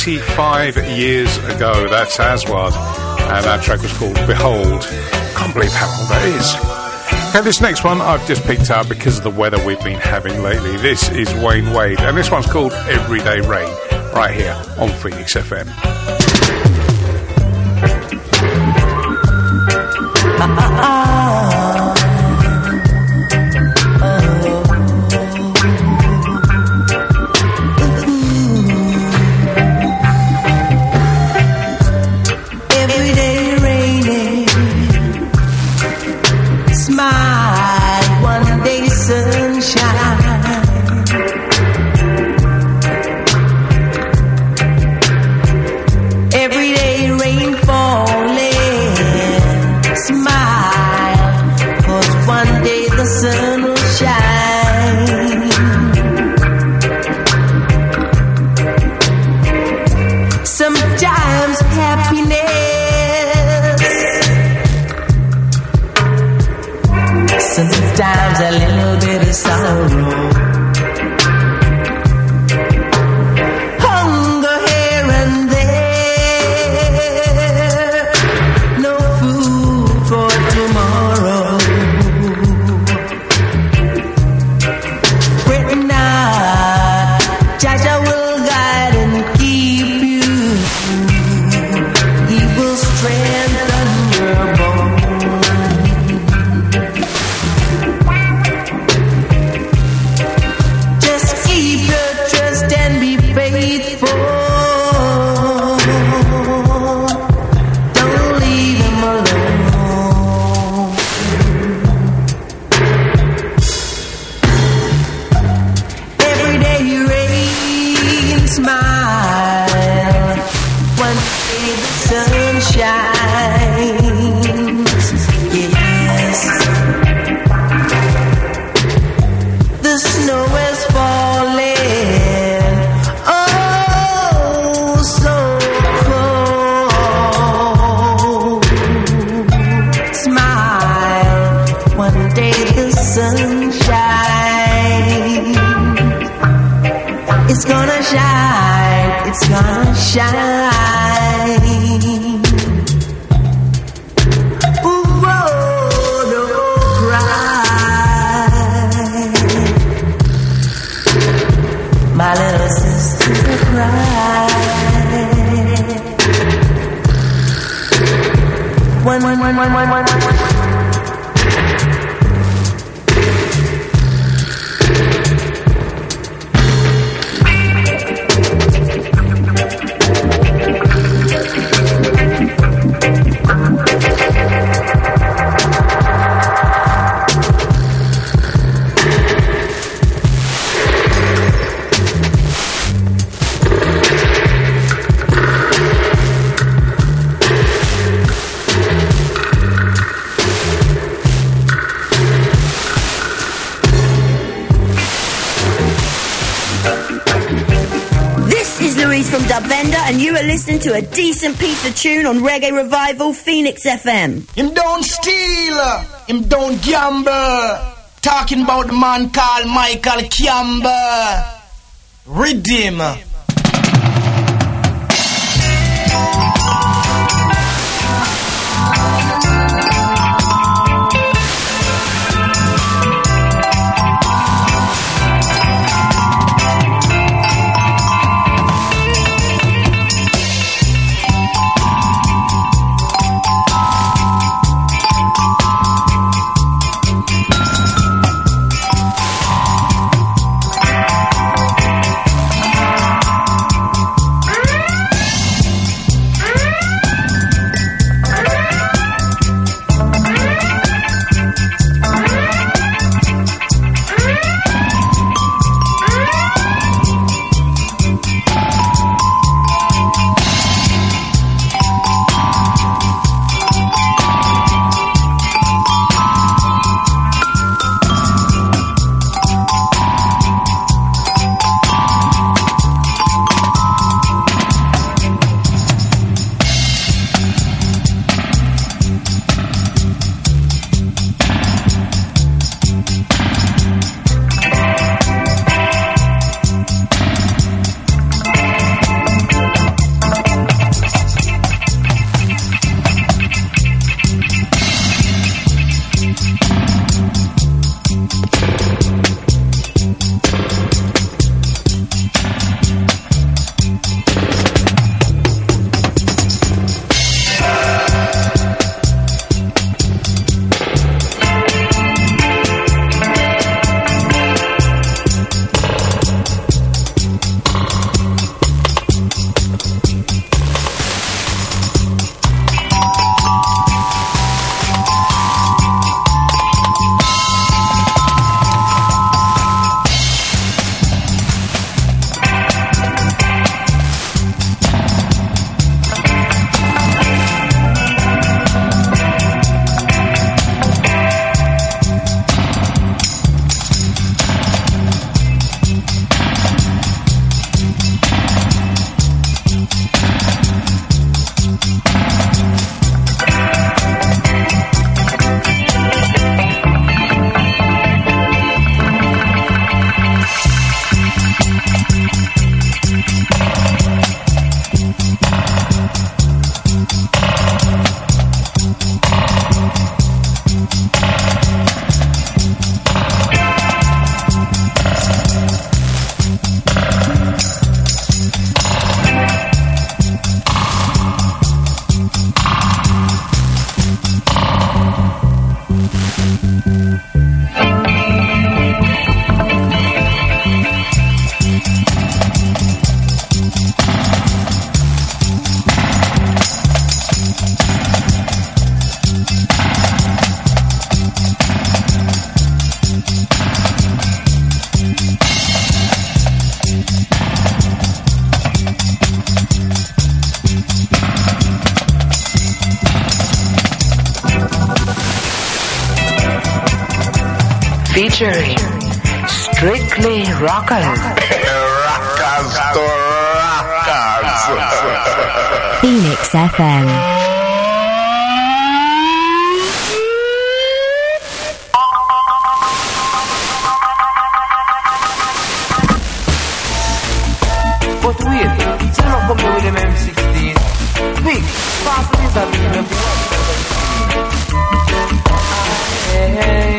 25 years ago. That's Aswad, and that track was called Behold. Can't believe how old that is. Okay, this next one I've just picked up because of the weather we've been having lately. This is Wayne Wade, and this one's called Everyday Rain, right here on Phoenix FM. Sometimes a little bit of sorrow. Hunger here and there. No food for tomorrow. Fret not, Jaja will guide and keep you. He will strengthen your bones. Listening to a decent piece of tune on Reggae Revival Phoenix FM. Him don't steal, him don't gamble. Talking about the man called Michael Campbell. Rhythm. featuring Strictly Rockers. Rockers to rockers. Phoenix FM. But wait, tell me come here with them M16. Big, fast is a big them. Hey,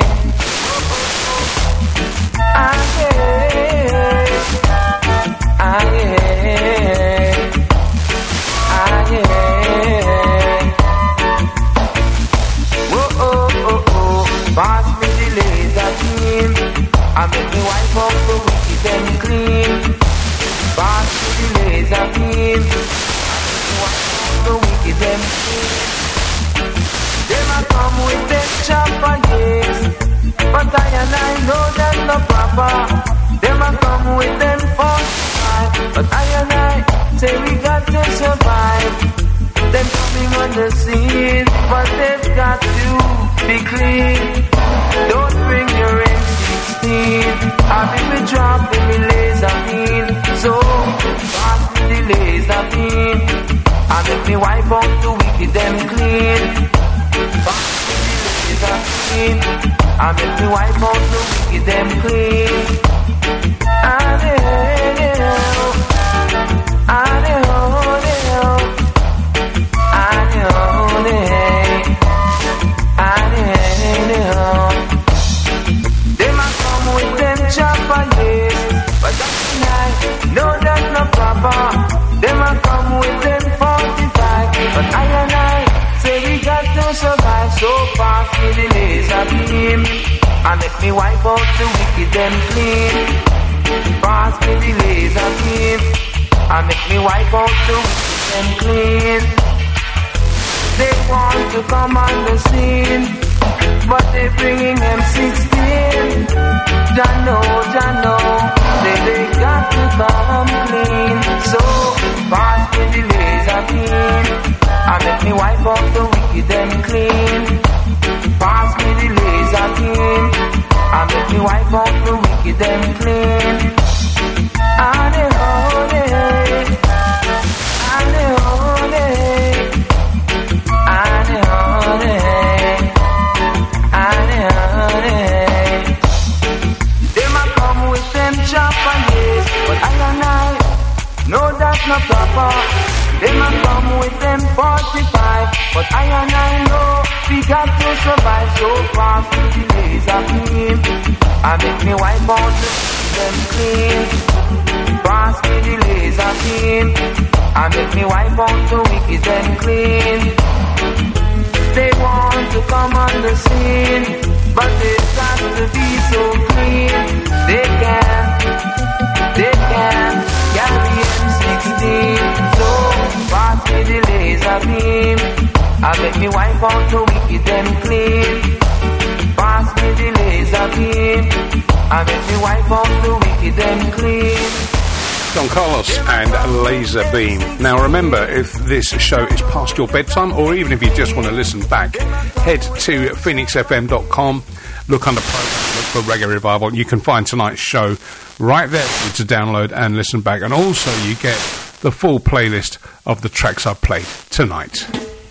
pass me the laser beam, I make me wipe off the wicked and clean. Pass me the laser beam, the wicked and clean. Them a come with them chopper, yes, but I know that's not proper. Them a come with them force, but I say we got to survive. Them coming on the scene, but they've got to be clean. Don't bring your M16. I think we drop the laser beam. So pass me the laser beam. I make me wipe out the wicked them clean. Pass me the laser beam. I make me wipe out the wicked them clean. Them a come with them 45, but I and I say we got to survive. So pass me the laser beam, and make me wipe out the wicked them clean. Pass me the laser beam, and make me wipe out the wicked them clean. They want to come on the scene, but they bringing M16. Jano, they got to come clean. So pass me the laser beam, and make me wipe out the wicked and clean. Pass me the laser beam, and make me wipe out the wicked and clean. No, that's not proper. They must come with them 45, but I and I know we got to survive. So pass me the laser beam, and make me wipe out them clean. Pass me the laser beam, and make me wipe out the wicked and clean. They want to come on the scene, but they've got to be so clean. They can't carry M16. So pass me the laser beam, and make me wipe out the wicked and clean. Pass me the laser beam, and make me wipe out the wicked and clean. Don Carlos and Laser Beam. Now remember, if this show is past your bedtime, or even if you just want to listen back, head to phoenixfm.com, look under program, look for Reggae Revival. You can find tonight's show right there for you to download and listen back, and also you get the full playlist of the tracks I've played tonight.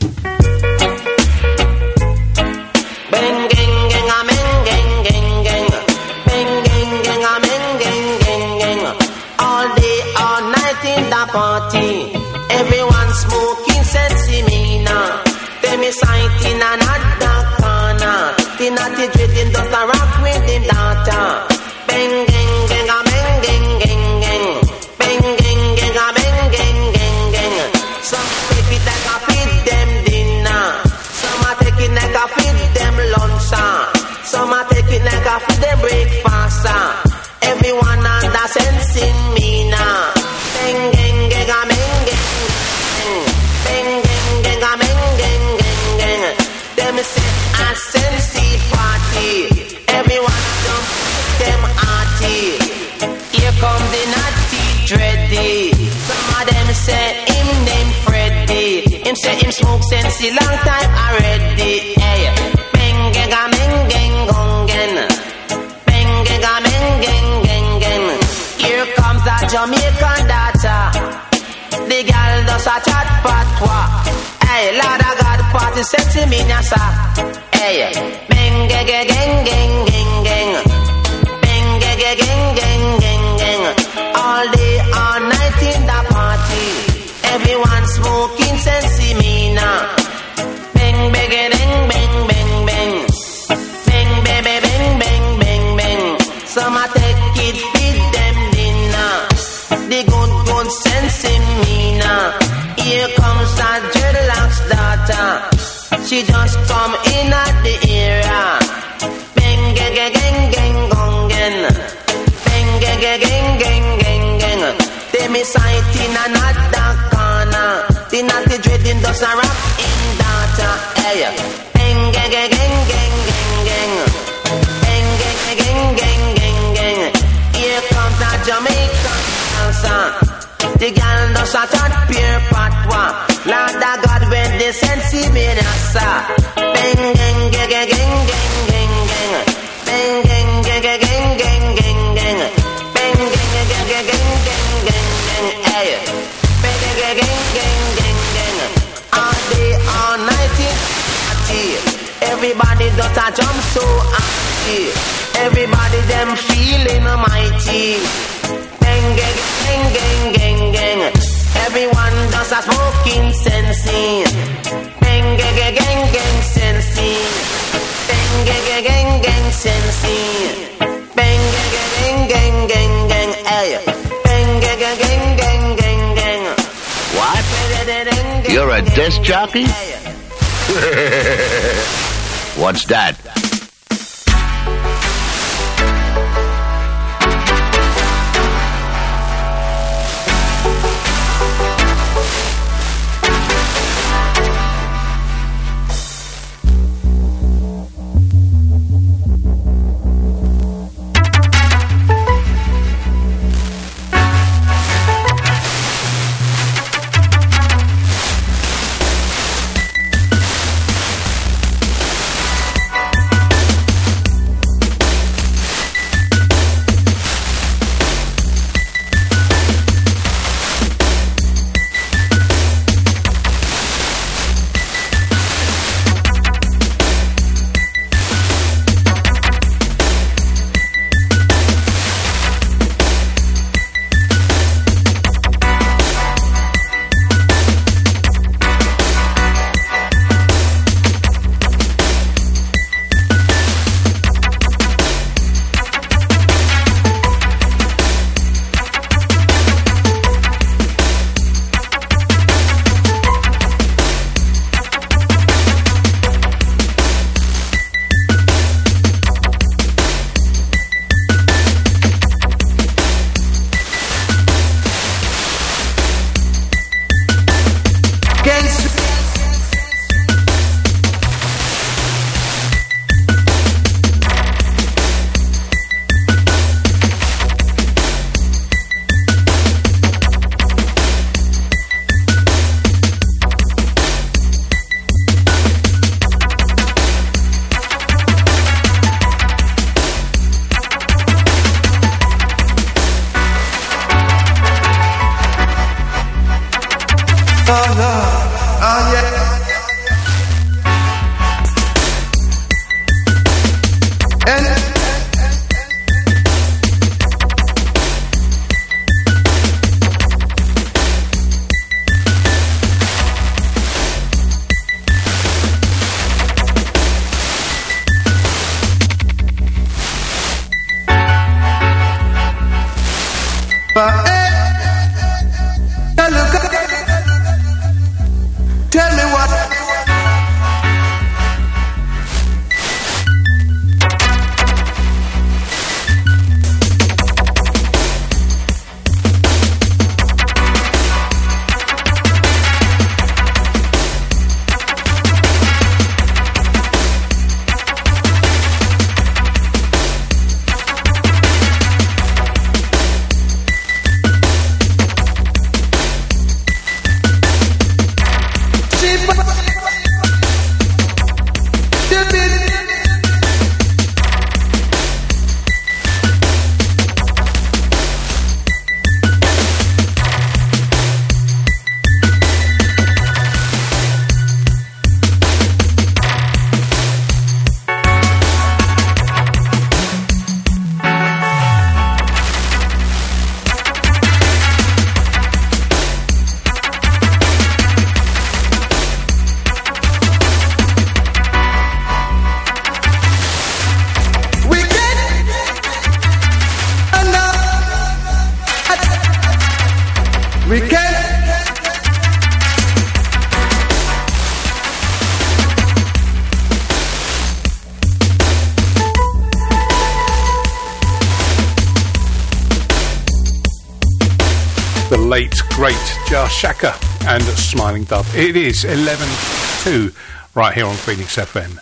Party, everyone smoking sensimina. Them is sight in another corner. The natty dreading does a rock with him daughter. Bang gang gang a bang gang gang gang. Bang gang gang a bang gang gang gang. Some take it like a feed them dinner. Some a take it like a feed them lunch. Some a take it like a feed them breakfast. Everyone under sensing me now. Bang gang. Them say a sensi party. Everyone jump them arty. Here come the natty dready. Some of them say him name Freddy. Him say him smoke sensi long time already. Hey, bang gang a bang gang gongen. patwa. Hey, Lord of God, party sexy me nyasa. Hey, bang gang gang gang gang gang. Bang gang gang gang gang gang. All day, all night in the party. Everyone smoking sensi me now. Bang bang bang bang bang bang. Bang bang bang bang bang bang. Some a take it, feed them dinner. The good sense in me now. Here comes a dreadlocks daughter. She just come in at the area. Bang gang gang gang gang gong gang. Bang gang gang gang gang gang gang. They me sight in another corner. The naughty dreading does a rock in daughter. Hey, bang gang gang gang gang gang. Bang gang gang gang gang gang. Here comes a Jamaican dancer. The girl does a third pure patwa. Lord of God when they sensi me nasa. Bang gang gang gang gang gang gang. Bang gang gang gang gang gang gang gang. Bang gang gang gang gang gang gang gang. Hey, bang gang gang gang gang gang. All day all night in party. Everybody does a jump so happy. Everybody them feeling mighty. Bang gang gang gang gang gang. Everyone does a smoking sensing. Bang gang gang gang gang sensing. Bang gang gang gang gang sensing. Bang gang gang gang gang gang. Hey, bang gang gang gang gang gang gang. What? You're a disc jockey? What's that? late, great Jar Shaka and Smiling Dove. It is 11:02 right here on Phoenix FM.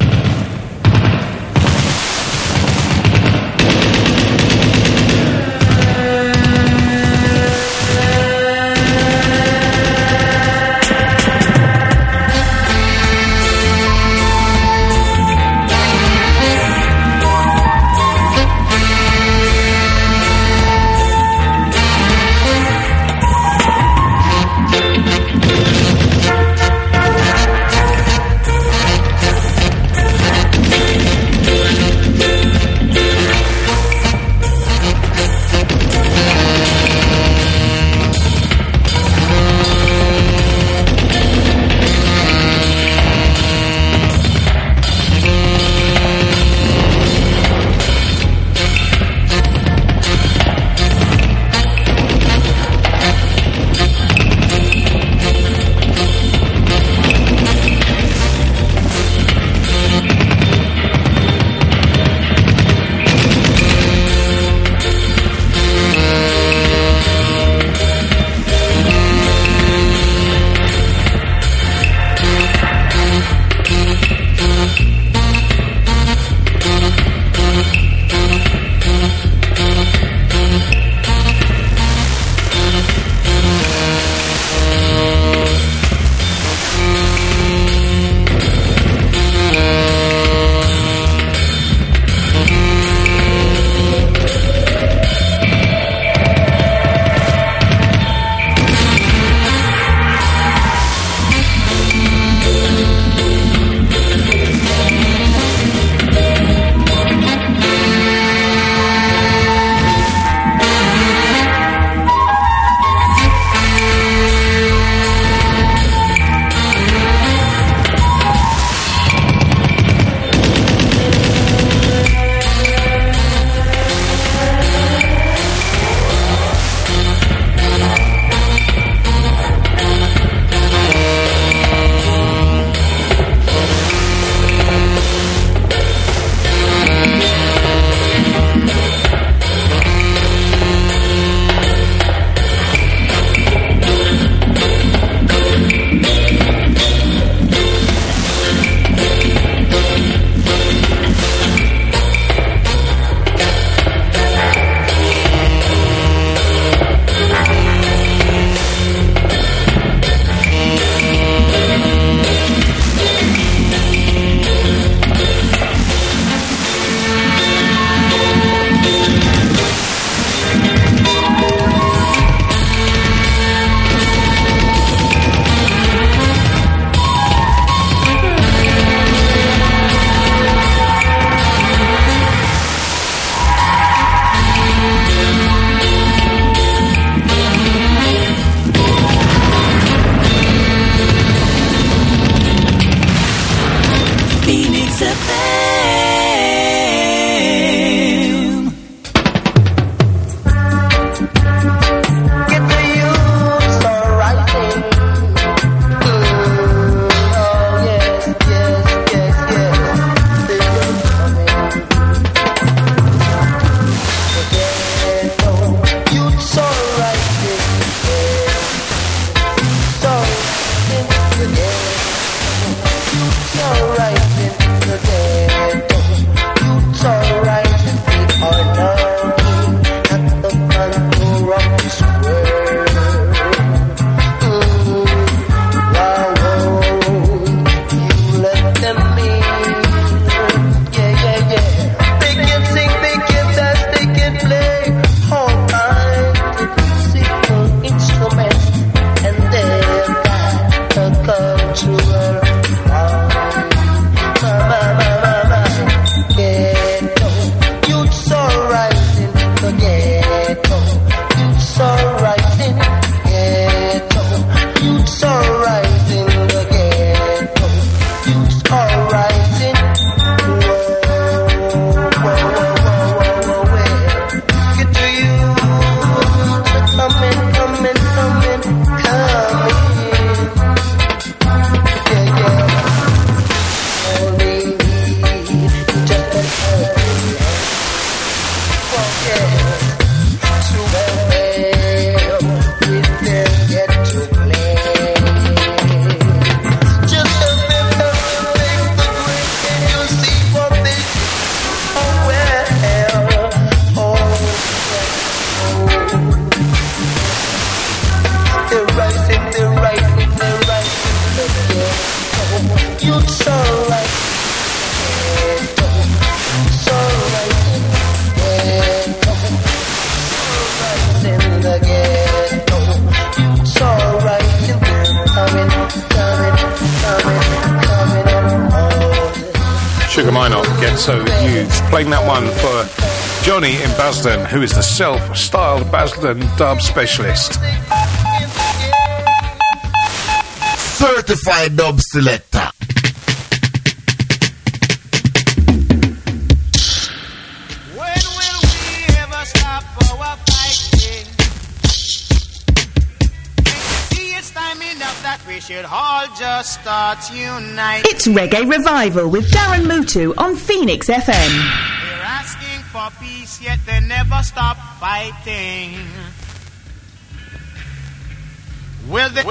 You're right in the day. Sugar Minot, Get So Huge. Playing that one for Johnny in Basden, who is the self-styled Basden dub specialist. Certified dub selector. We should all just start unite. It's Reggae Revival with Darren Mutu on Phoenix FM. They're asking for peace, yet they never stop fighting. Will they?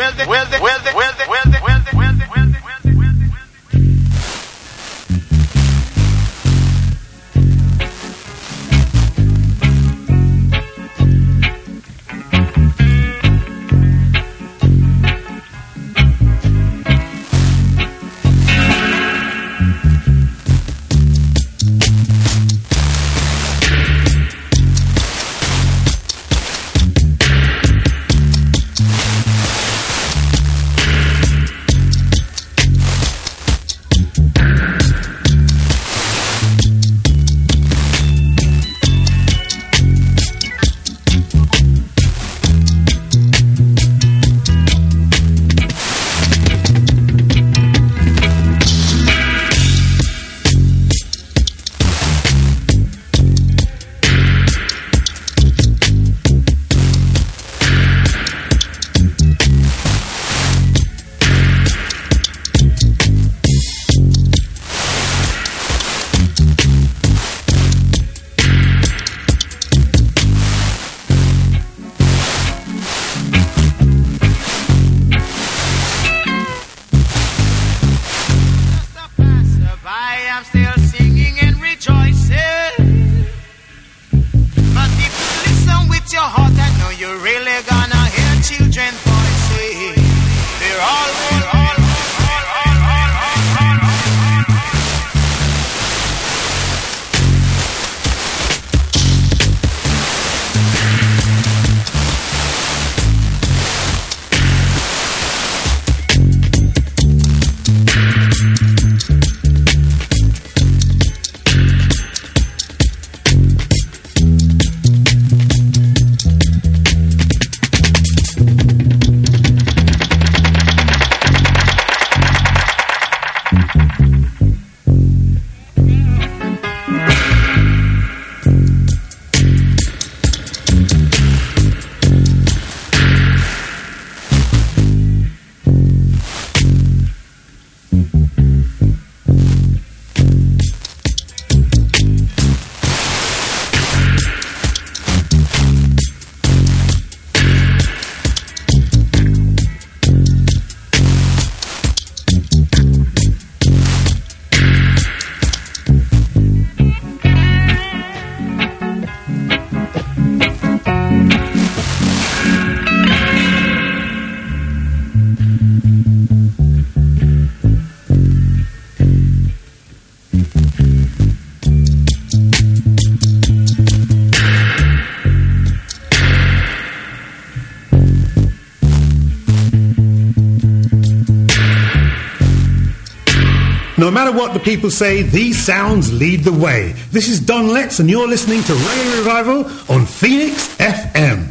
No matter what the people say, these sounds lead the way. This is Don Letts, and you're listening to Reggae Revival on Phoenix FM.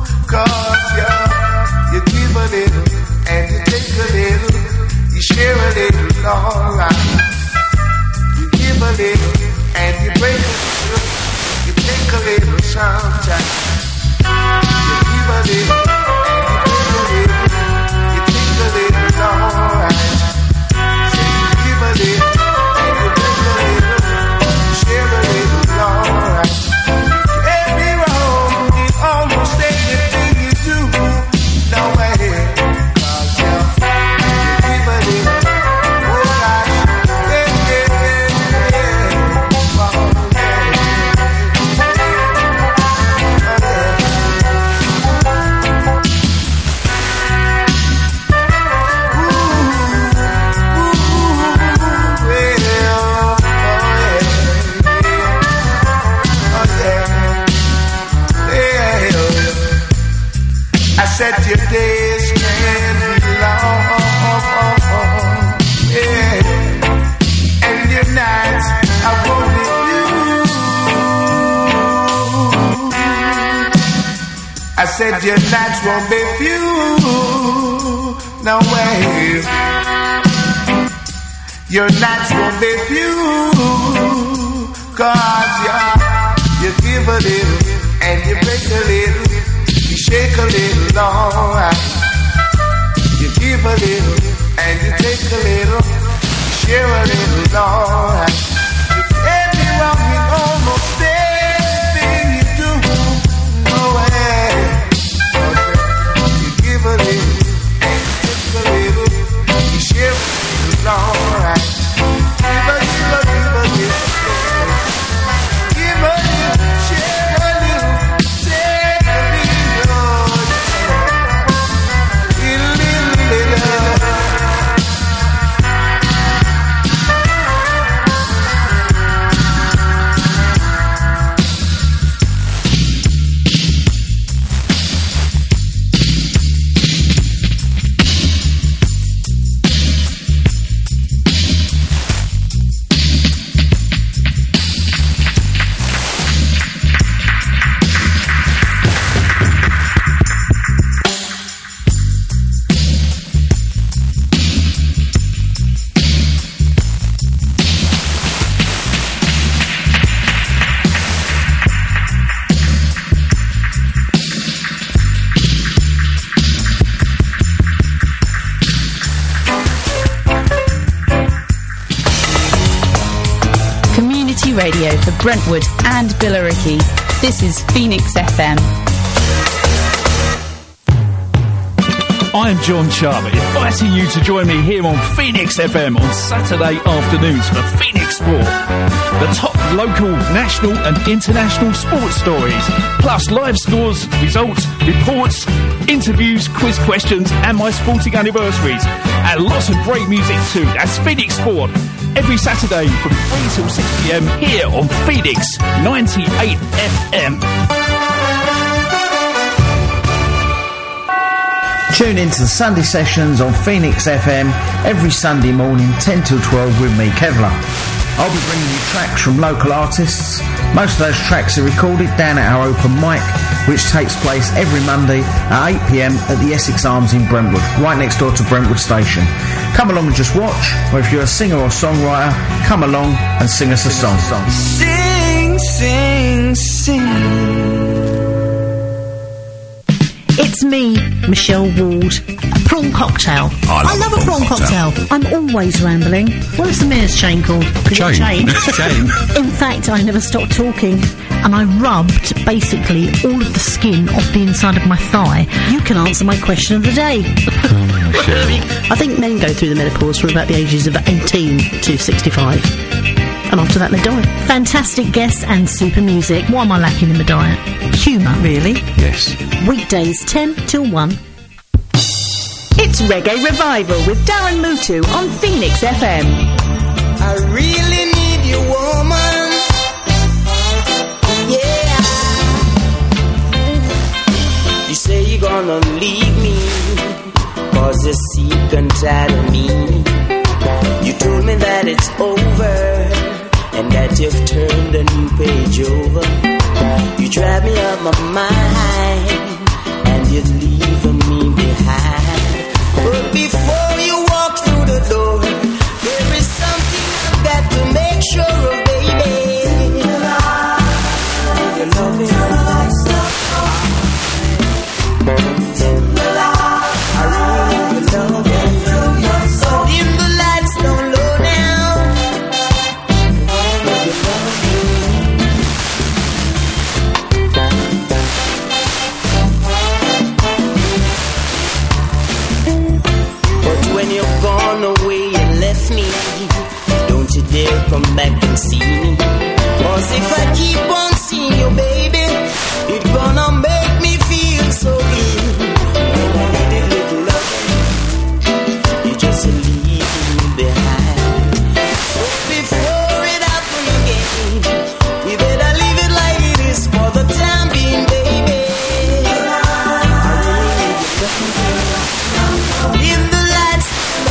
Share a little, alright. You give a little and you break a little. You take a little sometimes. You give a little and you break a little. You take a little, alright. So you give a little and you break a little. You share a little, alright. Every wrong in almost anything you do. No way. Said your days can be long, yeah, and your nights are only few. I said your nights won't be few, no way. Your nights won't be few, 'cause you give a little and you break a little. You shake a little, alright. You give a little and you take a little. You share a little, alright. You get me wrong in almost everything you do. No way. You give a little and you take a little. You share a little, alright. Give a little, give a little. Give a little, share a little. Take a Radio for Brentwood and Billericay. This is Phoenix FM. I'm John Charlie, inviting you to join me here on Phoenix FM on Saturday afternoons for Phoenix Sport. The top local, national and international sports stories, plus live scores, results, reports, interviews, quiz questions and my sporting anniversaries. And lots of great music too. That's Phoenix Sport. Every Saturday from 3 till 6 p.m. here on Phoenix 98 FM. Tune in to the Sunday sessions on Phoenix FM every Sunday morning 10 till 12 with me, Kevlar. I'll be bringing you tracks from local artists. Most of those tracks are recorded down at our open mic, which takes place every Monday at 8 p.m. at the Essex Arms in Brentwood, right next door to Brentwood Station. Come along and just watch, or if you're a singer or songwriter, come along and sing us a song. Sing, sing, sing. It's me, Michelle Ward. A prawn cocktail. I love a prawn cocktail. I'm always rambling. What is the mayor's chain called? Chain. In fact, I never stopped talking. And I rubbed, basically, all of the skin off the inside of my thigh. You can answer my question of the day. I think men go through the menopause from about the ages of 18 to 65. And after that they die. Fantastic guests and super music. What am I lacking in the diet? Humour, really? Yes. Weekdays 10 till 1. It's Reggae Revival with Darren Mutu on Phoenix FM. I really need you, woman. Yeah. You say you're gonna leave me, 'cause you're sick and tired of me. You told me that it's over, and that you've turned a new page over. You drive me up my mind, and you're leaving me behind. But before you walk through the door, left me. Don't you dare come back and see me. Cause if I keep on seeing you, baby, it's gonna make me feel so good. When I need a little love, you just leave me behind. So before it happens again, we better leave it like it is for the time being, baby. In the lights,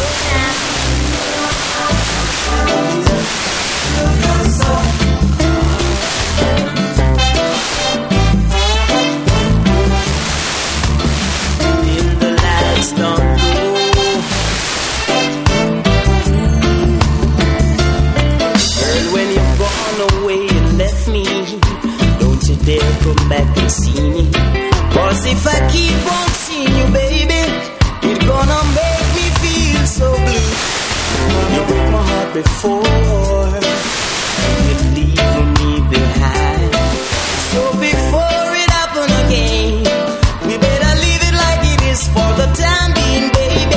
dare come back and see me. Cause if I keep on seeing you, baby, it's gonna make me feel so blue. You broke my heart before, and you're leaving me behind. So before it happen again, we better leave it like it is for the time being, baby.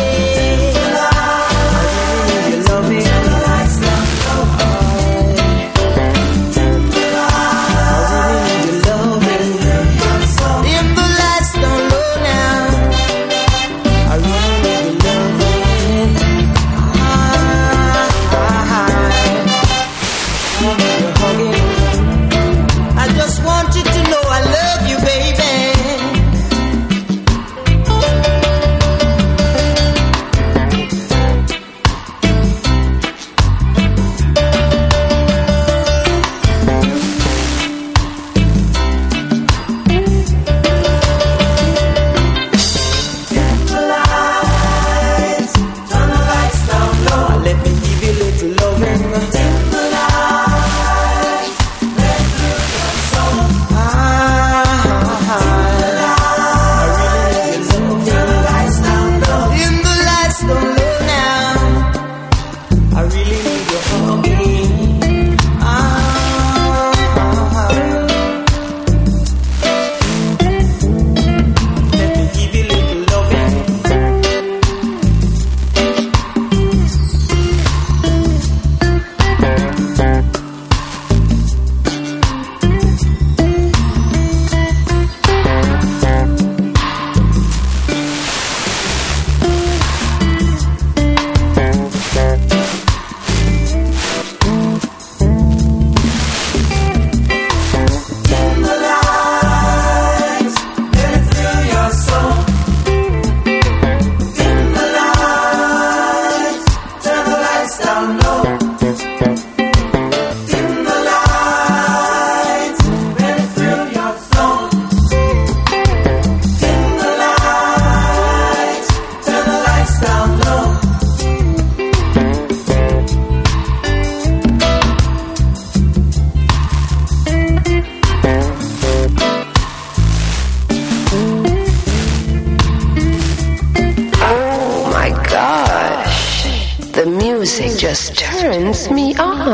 Just turns me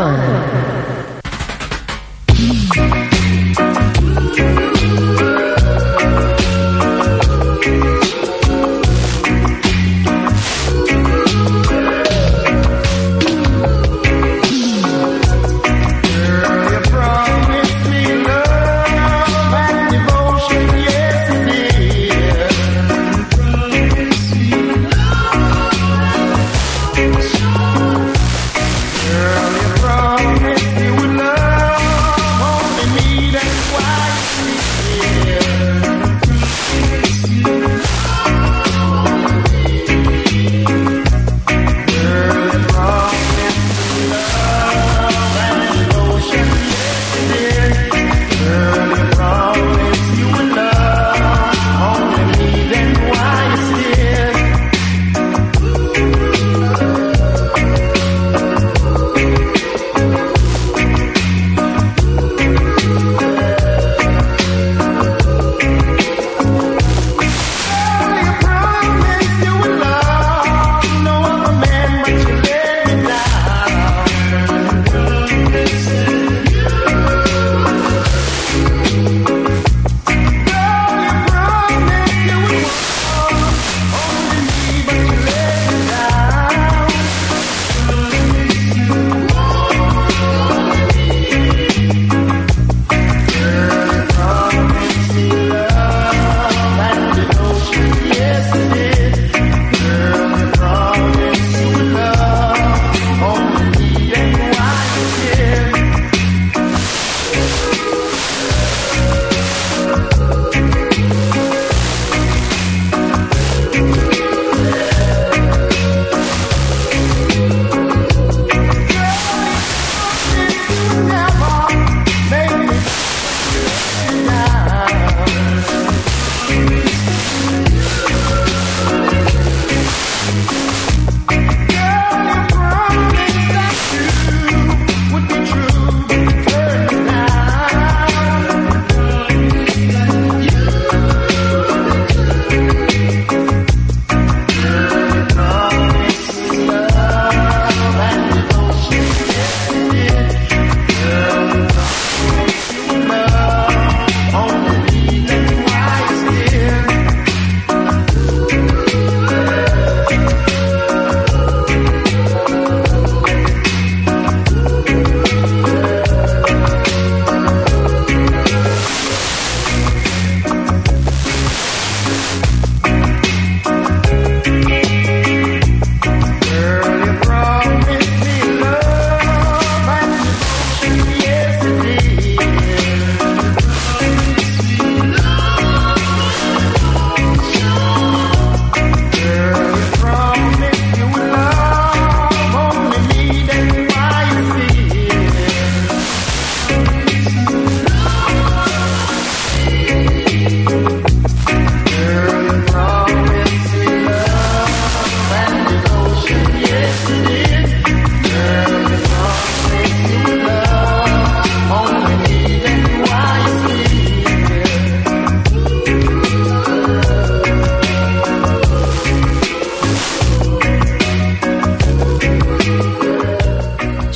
on. Yeah.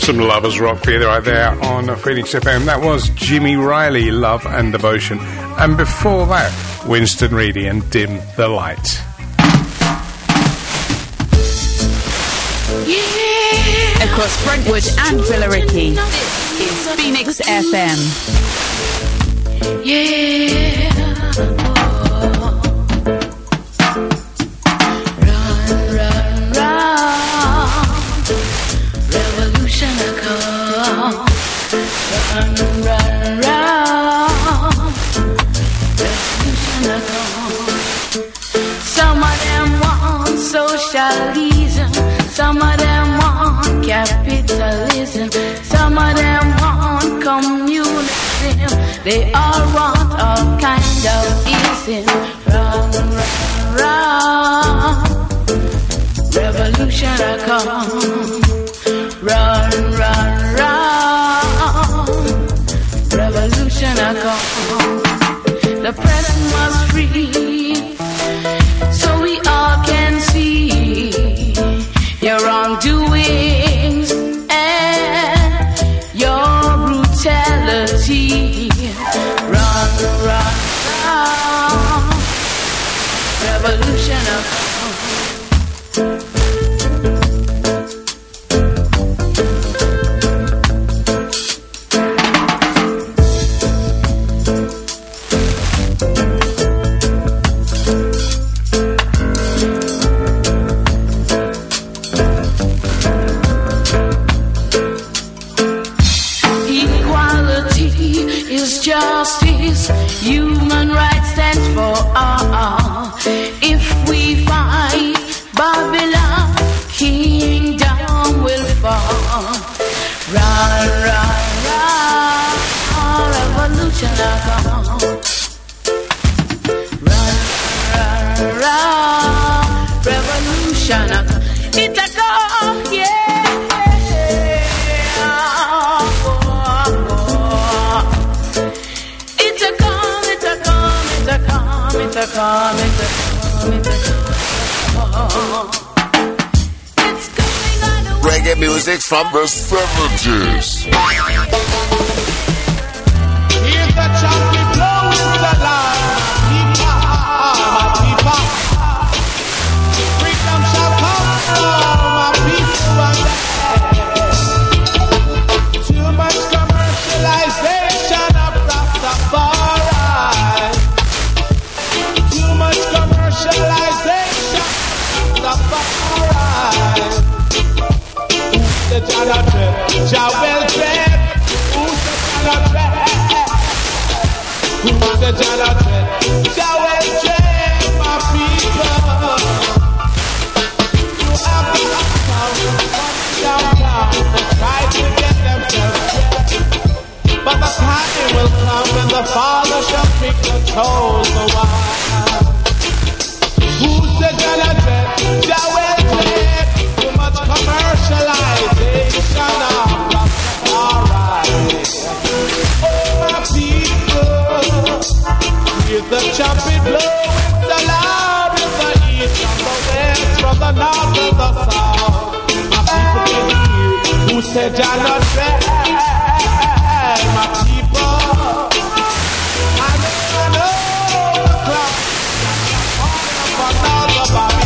Some lovers rock for you right there on Phoenix FM. That was Jimmy Riley, Love and Devotion. And before that, Winston Reedy and Dim the Light. Yeah. Across Brentwood and Billericay, this is Phoenix FM. Yeah. Some of them want socialism, some of them want capitalism, some of them want communism. They all want all kind of ism. Run, run, run. Revolution a come. Run, run, run. Revolution a come. The press must free, so we all can see your wrongdoings and your brutality. Run, run, run. Revolution of justice, human rights stands for all. If we fight Babylon, kingdom will fall. Run, run, run, revolution will come. Run, run, run, revolution will come. It's a go, yeah. Reggae music from the 70s. Here's the champion blowing the line. Keep up. Freedom shall come from my people one day. Too much commercialization of Rastafari. Too much commercialization of Rastafari. The Jah dread, Jah will dread. Who's the Jah dread? Who's the Jah dread? Jah will dread, my people. You have to come downtown to try to get themselves ready. But the time will come when the Father shall pick the chosen one. Who's the Jah dread? Jah will dread. Too much commercialization of Rastafari. Oh, my people, hear the trumpet blowing so loud in the east, from the west, from the north and the south. My people can hear who said Jah not dread. My people, I know the clock, all of another Babylon.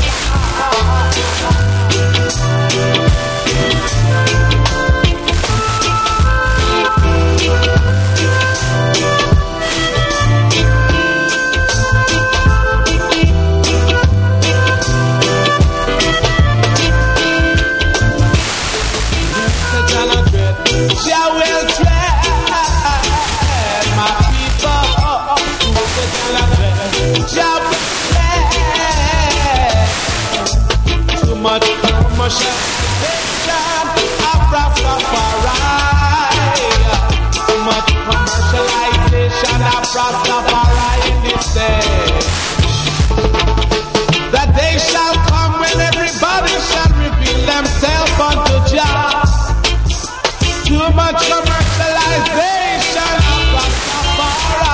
Jah will tread, my people. Jah will tread. Too much commercialization of Rastafari. Too much commercialization of Rastafari in this day. That day shall come when everybody shall reveal themselves unto Jah. Too much commercialization of Rastafari.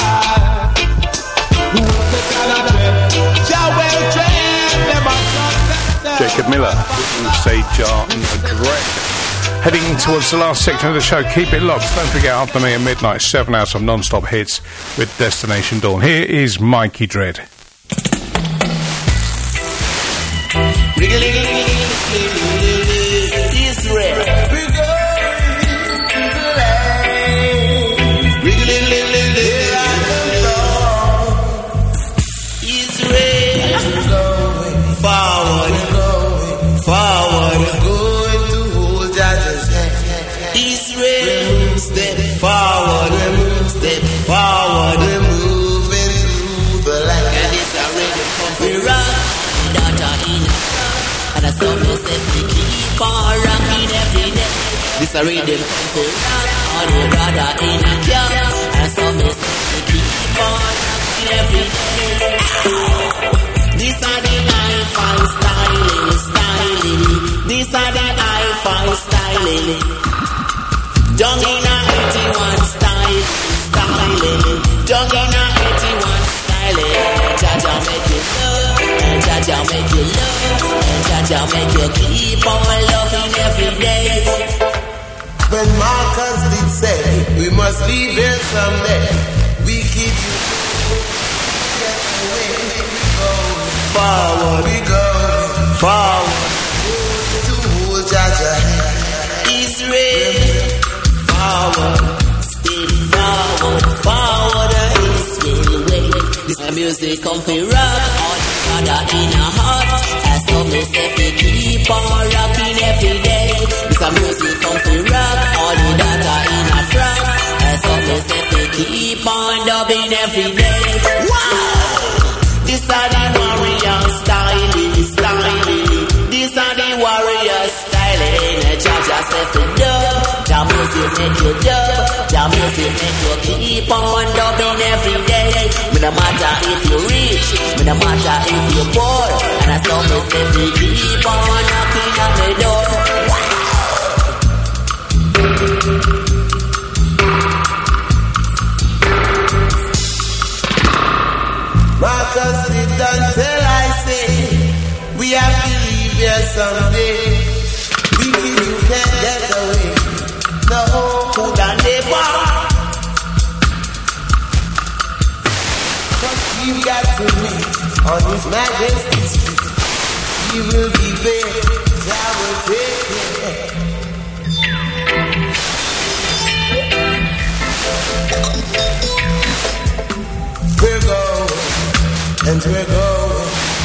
Who's the Jah dread? Jah will dread them. Jacob Miller, who say Jah and dread. Heading towards the last section of the show, keep it locked. Don't forget, after me at midnight, 7 hours of non-stop hits with Destination Dawn. Here is Mikey Dread. This a rhythm to rock all your brother in a club. And so me say keep on rocking every day. This a the hi-fi styling. This a the hi-fi styling. Down in a 81 styling. Down in a 81 styling. Jaja make you love, and Jaja make you love, and Jaja make you keep on loving every day. When Marcus did say, we must leave here someday, we keep you forward, we go forward, to hold Jaja, Israel, forward, still forward, forward, Israel way. This music come for rock, all the other in a heart, as so me say we keep on rocking every day. This music come for rock, all the data in a front, as so me say we keep on dubbing every day. Wow! This are the warrior styling. This are the warrior styling. Jaja say for dub, the music make you dub, the music make you keep on dubbing every day. No matter if you rich, no matter if you poor, and as long as we keep on knocking at the door. Wow! Marcus did until I say, we have to leave here someday. We you can't get away. No, could I never. But we've got to meet on His Majesty's street. He will be there, I will take care. We're going, and we're going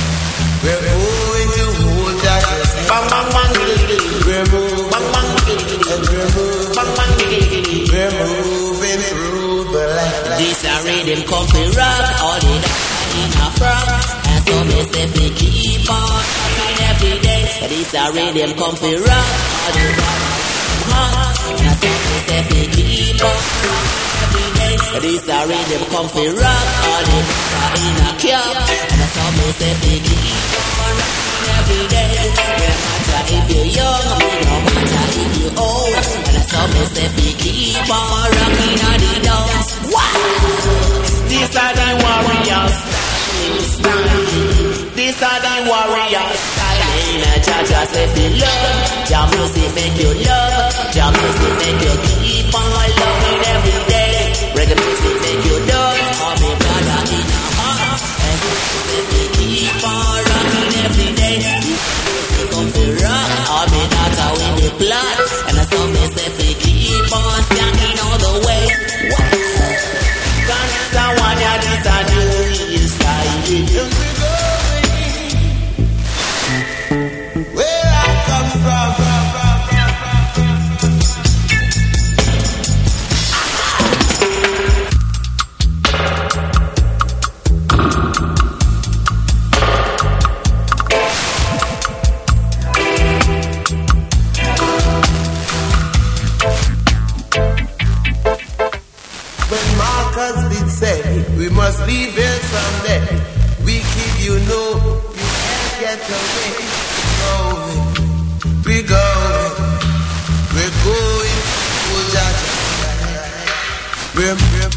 to hold Jaja's hand. We're moving, and we're moving through the land. This a rhythm come to rock, all the in a front, and so me say we keep on rocking every day. This a rhythm come to rock, all the hot, and so me say we keep on rocking every day. This a rhythm come to rock, all the in a cap, and so me say we keep on rocking every day. No matter if you're young, no matter if you're old, and so me say we keep on rocking all the dance. Wow! These are the warriors styling. These are the warriors styling. Jaja say feel love, Jah music make you love, Jah music make you keep on loving every day. Reggae music make you love, all me brother in a heart, and we keep on rocking every day. Music come to rock, all me daughter with the plot, and so me say we keep on standing all the way. This a new style. Where I come from. When Marcus did say, we must leave here someday. We keep you know, you can't get away. We're going, oh Jaja. We're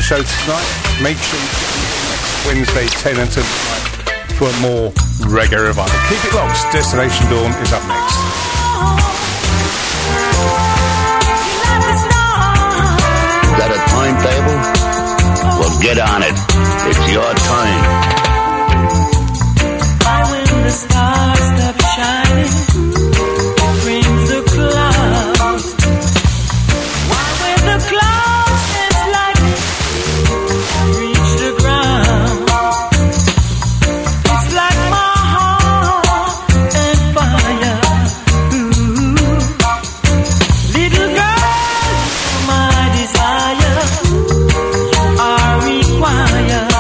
show tonight. Make sure you tune in next Wednesday, 10 until tonight for more Reggae Revival. Keep it locked. Destination Dawn is up next. Got a timetable? Well, get on it. It's your time. When the stars stop shining, it brings the clouds. Why when the clouds it's like reach the ground? It's like my heart and fire. Ooh. Little girl, my desire, you are required.